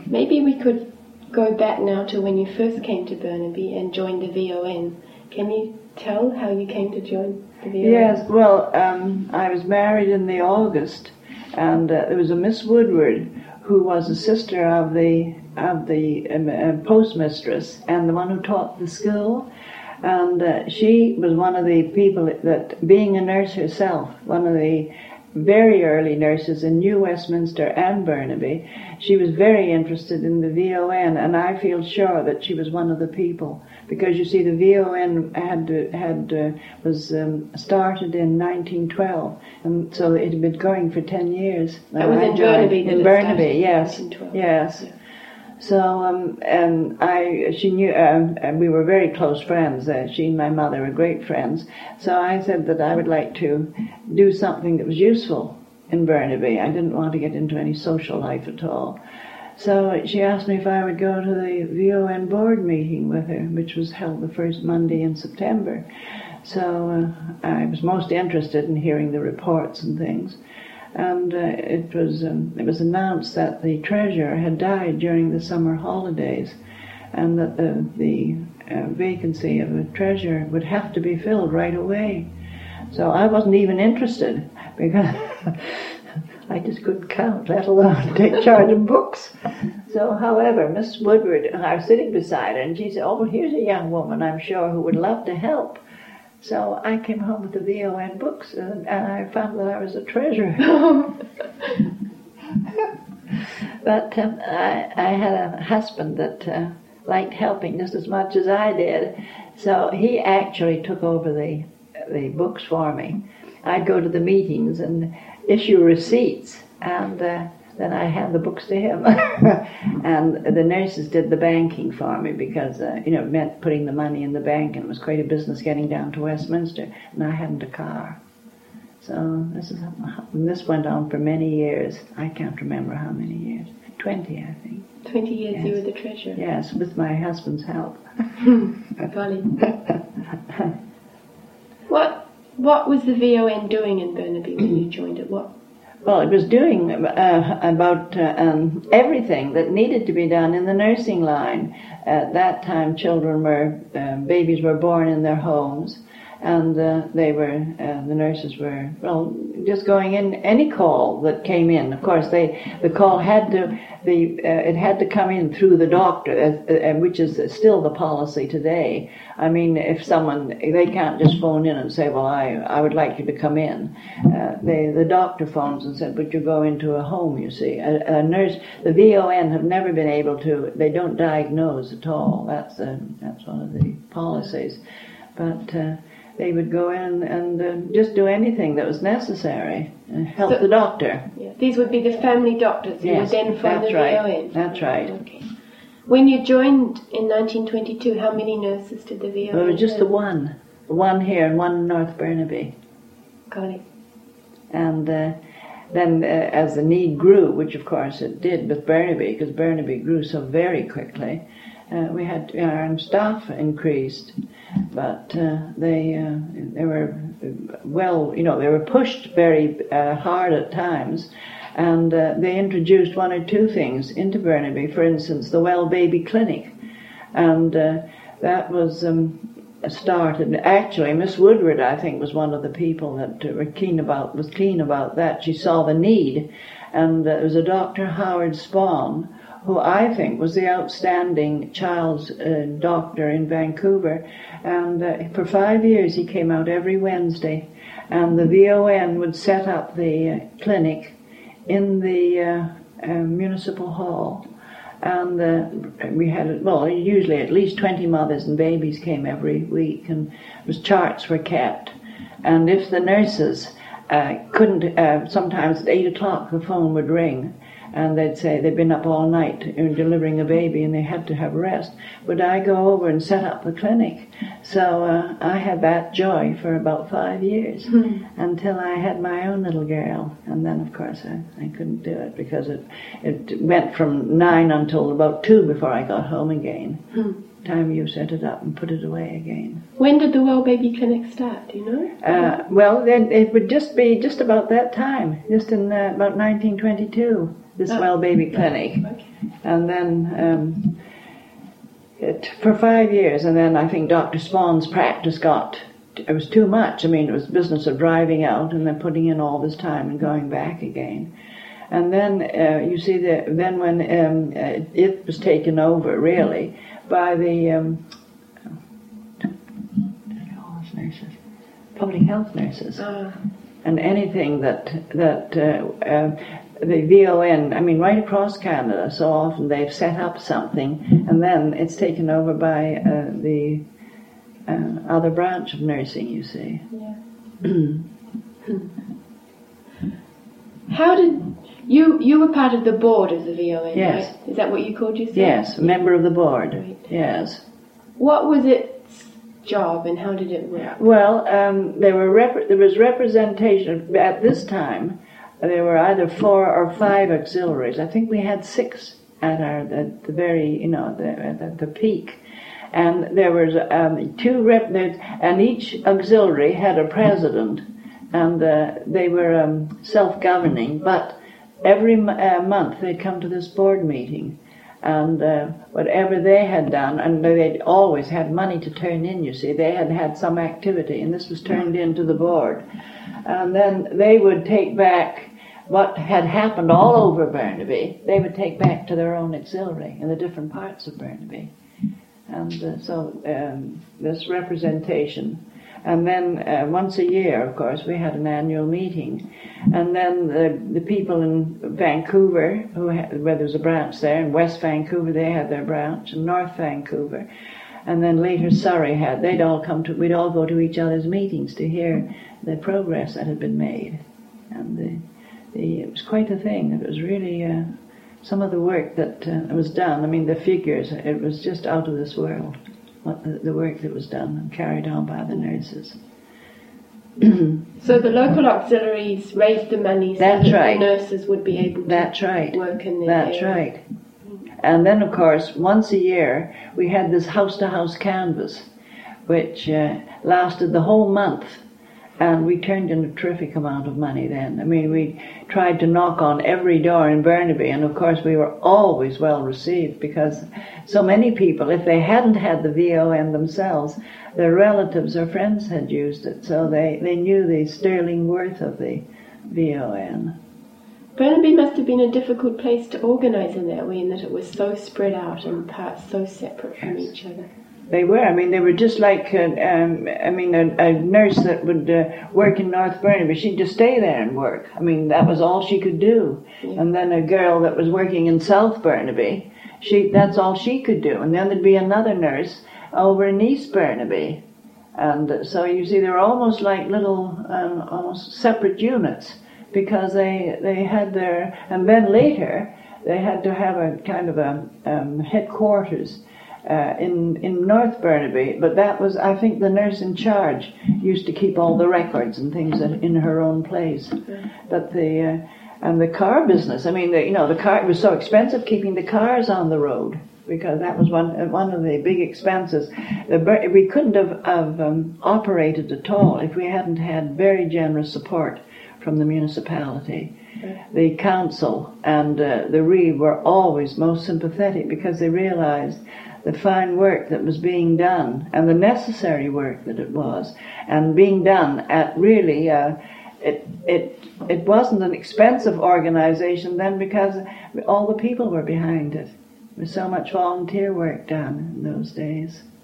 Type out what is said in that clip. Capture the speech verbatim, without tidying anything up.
Maybe we could go back now to when you first came to Burnaby and joined the V O N. Can you tell how you came to join the V O N? Yes, well, um, I was married in the August, and uh, there was a Miss Woodward who was a sister of the of the um, uh, postmistress and the one who taught the school. And uh, she was one of the people that, being a nurse herself, one of the very early nurses in New Westminster and Burnaby, she was very interested in the V O N, and I feel sure that she was one of the people, because you see the V O N had had uh, was um, started in nineteen twelve, and so it had been going for ten years. That was in Burnaby. In Burnaby, yes, yes. Yeah. So, um, and I, she knew, um, and we were very close friends. Uh, she and my mother were great friends. So I said that I would like to do something that was useful in Burnaby. I didn't want to get into any social life at all. So she asked me if I would go to the V O N board meeting with her, which was held the first Monday in September. So uh, I was most interested in hearing the reports and things. And uh, it was um, it was announced that the treasurer had died during the summer holidays, and that the the uh, vacancy of a treasurer would have to be filled right away. So I wasn't even interested, because I just couldn't count, let alone take charge of books. So, however, Miss Woodward, I was sitting beside her, and she said, "Oh, well, here's a young woman, I'm sure, who would love to help." So I came home with the V O N books, and, and I found that I was a treasurer. But um, I, I had a husband that uh, liked helping just as much as I did, so he actually took over the the books for me. I'd go to the meetings and issue receipts, and uh, then I hand the books to him. And the nurses did the banking for me, because uh, you know, it meant putting the money in the bank, and it was quite a business getting down to Westminster, and I hadn't a car. So this is and this went on for many years. I can't remember how many years. Twenty, I think. Twenty years. Yes. You were the treasurer. Yes, with my husband's help. Golly. What What was the V O N doing in Burnaby when you joined it? What? Well, it was doing uh, about uh, um, everything that needed to be done in the nursing line. At that time, children were, uh, babies were born in their homes, and uh, they were, uh, the nurses were, well, just going in any call that came in. Of course, they, the call had to, the, uh, it had to come in through the doctor, uh, uh, which is still the policy today. I mean, if someone, they can't just phone in and say, well, I, I would like you to come in. Uh, they, the doctor phones and said, but you go into a home, you see. A, a nurse, the V O N have never been able to, they don't diagnose at all. That's, uh, that's one of the policies. But uh, they would go in and uh, just do anything that was necessary and help so, the doctor. Yeah. These would be the family doctors who yes, would then phone the right. V O N? That's right. Okay. When you joined in nineteen twenty-two, how many nurses did the V O N have? There was just the one. One here and one in North Burnaby. Got it. And uh, then uh, as the need grew, which of course it did with Burnaby, because Burnaby grew so very quickly, uh, we had uh, our staff increased, but uh, they uh, they were well, you know, they were pushed very uh, hard at times, and uh, they introduced one or two things into Burnaby. For instance, the Well Baby Clinic, and uh, that was um, started. Actually, Miss Woodward, I think, was one of the people that uh, were keen about was keen about that. She saw the need, and uh, there was a Doctor Howard Spawn, who I think was the outstanding child's uh, doctor in Vancouver, and uh, for five years he came out every Wednesday, and the V O N would set up the uh, clinic in the uh, uh, municipal hall. And uh, we had, well, usually at least twenty mothers and babies came every week, and was charts were kept. And if the nurses uh, couldn't, uh, sometimes at eight o'clock the phone would ring, and they'd say they'd been up all night delivering a baby and they had to have rest, would I go over and set up the clinic? So uh, I had that joy for about five years mm-hmm. until I had my own little girl, and then of course I, I couldn't do it because it it went from nine until about two before I got home again. Mm-hmm. time you set it up and put it away again. When did the Well Baby Clinic start, do you know? Uh, well, then it would just be just about that time, just in uh, about nineteen twenty-two, this Oh. Well Baby Clinic. Okay. And then um, it, for five years, and then I think Doctor Spawn's practice got, it was too much. I mean, it was business of driving out and then putting in all this time and going back again. And then, uh, you see, the, then when um, uh, it was taken over, really, by the um, nurses, public health nurses. Uh, And anything that, that uh, uh, the V O N, I mean, right across Canada, so often they've set up something, and then it's taken over by uh, the uh, other branch of nursing, you see. yeah. How did... You you were part of the board of the V O N, Yes. right? Is that what you called yourself? Yes, a member of the board. Right. Yes. What was its job and how did it work? Well, um, there were rep- there was representation at this time. There were either four or five auxiliaries. I think we had six at our at the very you know the at the peak, and there was um, two rep and each auxiliary had a president, and uh, they were um, self-governing, but every uh, month they'd come to this board meeting, and uh, whatever they had done, and they'd always had money to turn in, you see. They had had some activity, and this was turned into the board. And then they would take back what had happened all over Burnaby, they would take back to their own auxiliary in the different parts of Burnaby. And uh, so um, this representation. And then uh, once a year, of course, we had an annual meeting. And then the, the people in Vancouver, who had, where there was a branch there, in West Vancouver they had their branch, and North Vancouver. And then later Surrey had, they'd all come to, we'd all go to each other's meetings to hear the progress that had been made. And the, the, it was quite a thing. It was really uh, some of the work that uh, was done. I mean, the figures, it was just out of this world. What the, the work that was done and carried on by the nurses. So the local auxiliaries raised the money so That's that right. the nurses would be able to That's right. work in their That's area. right. And then, of course, once a year, we had this house-to-house canvass, which uh, lasted the whole month. And we turned in a terrific amount of money then. I mean, we tried to knock on every door in Burnaby, and of course we were always well received because so many people, if they hadn't had the V O N themselves, their relatives or friends had used it, so they, they knew the sterling worth of the V O N. Burnaby must have been a difficult place to organise in that way, in that it was so spread out and parts so separate from Yes. each other. They were. I mean, they were just like, uh, um, I mean, a, a nurse that would uh, work in North Burnaby, she'd just stay there and work. I mean, that was all she could do. Yeah. And then a girl that was working in South Burnaby, she that's all she could do. And then there'd be another nurse over in East Burnaby. And uh, so you see, they were almost like little, um, almost separate units because they they had their, and then later they had to have a kind of a um, headquarters Uh, in in North Burnaby, but that was, I think, the nurse in charge used to keep all the records and things that, in her own place. That the uh, and the car business. I mean, the, you know, the car, it was so expensive keeping the cars on the road because that was one one of the big expenses. The, we couldn't have, have um, operated at all if we hadn't had very generous support from the municipality. The council and uh, the R E were always most sympathetic because they realized the fine work that was being done and the necessary work that it was, and being done at really, uh, it it it wasn't an expensive organization then because all the people were behind it. There was so much volunteer work done in those days.